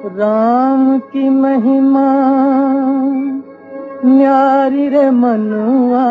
राम की महिमा न्यारी रे मनुआ,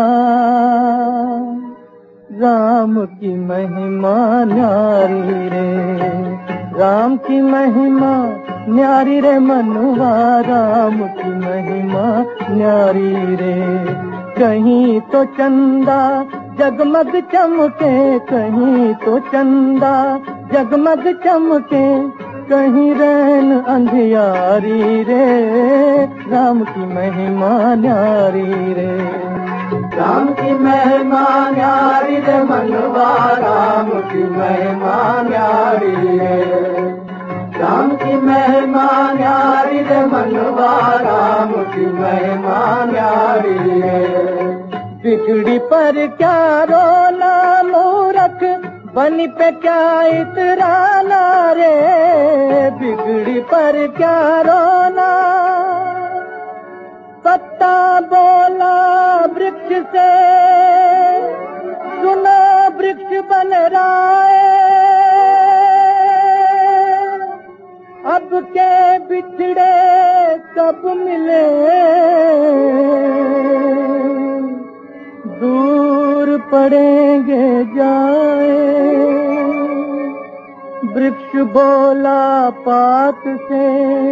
राम की महिमा न्यारी रे, राम की महिमा न्यारी रे मनुआ, राम की महिमा न्यारी रे। कहीं तो चंदा जगमग चमके, कहीं तो चंदा जगमग चमके, कहीं रैन अंधियारी रे, राम की महिमा न्यारी रे। राम की महिमा न्यारी रे मनवा, राम की महिमा न्यारी रे। राम की महिमा न्यारी रे मनवा, राम की महिमा न्यारी रे। बिगड़ी पर क्या रोना मूरख, बनी पे क्या इतराना रे, बिगड़ी पर क्या रोना। पत्ता बोला वृक्ष से, सुनो वृक्ष बन रहा है, अब के बिछड़े कब मिले, दूर पड़ेंगे जाए। वृक्ष बोला पात से,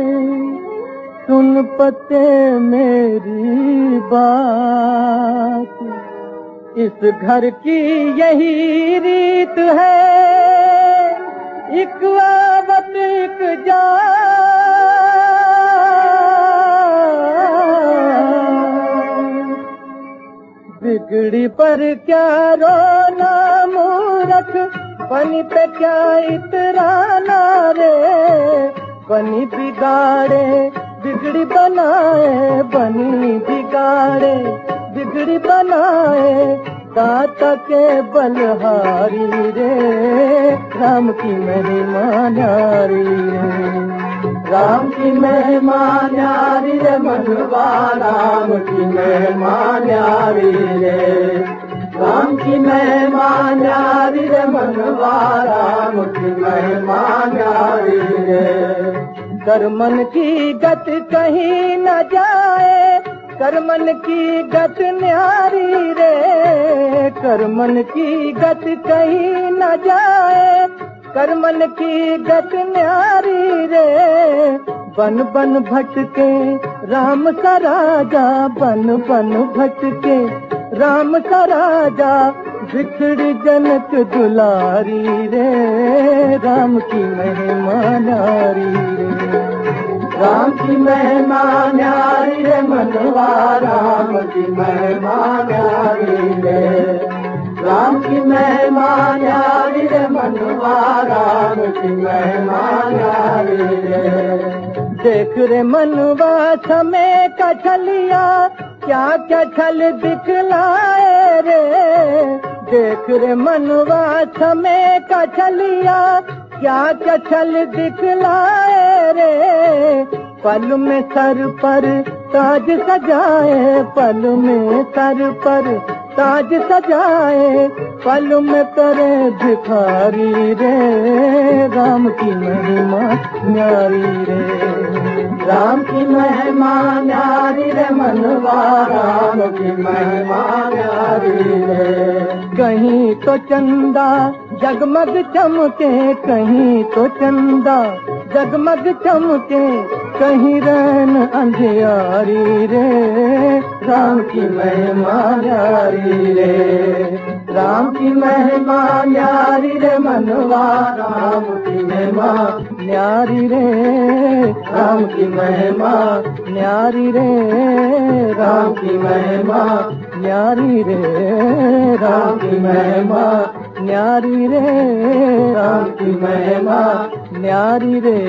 सुन पते मेरी बात, इस घर की यही रीत है, एक आवत एक जा। बिगड़ी पर क्या रोना मूरख, बनी पे क्या इतराना रे, बनी बिगाड़े बिगड़ी बनाए, बनी बिगाड़े बिगड़ी बनाए, दाता के बलहारी रे, राम की महिमा न्यारी रे। राम की महिमा न्यारी रे मनवा, राम की महिमा न्यारी रे। राम की महिमा न्यारी रे मनवा, राम की महिमा न्यारी रे। कर्मन की गत कहीं न जाए, कर्मन की गत न्यारी रे, कर्मन की गत कहीं न जाए, कर्मन की गत न्यारी रे। बन बन भटके राम सा राजा, बन बन भटके राम सा राजा, बिछड़ जनक दुलारी रे, राम की महिमा न्यारी रे। राम की महिमा न्यारी रे मनवा, राम की महिमा न्यारी रे। राम की महिमा न्यारी रे मनवा, राम की महिमा न्यारी रे। देख रे मनवा समय का छलिया, क्या क्या छल दिखलाए रे, देख रे मनवा समय का छलिया, क्या क्या छल दिखलाए रे। पल में सर पर ताज सजाए, पल में सर पर ताज सजाए, पल में करे भिखारी रे, राम की महिमा न्यारी रे। राम की महिमा न्यारी रे मनवा, राम की महिमा न्यारी रे। कहीं तो चंदा जगमग चमके, कहीं तो चंदा जगमग चमके, कहीं रैन अंधियारी रे, राम की महिमा न्यारी रे। राम की महिमा न्यारी रे मनवा, राम की महिमा न्यारी रे, राम की महिमा न्यारी रे, राम की महिमा न्यारी रे, राम की महिमा न्यारी रे, राम की महिमा न्यारी रे,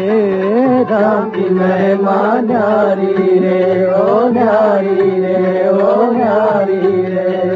राम की महिमा न्यारी रे, ओ न्यारी रे, ओ न्यारी रे।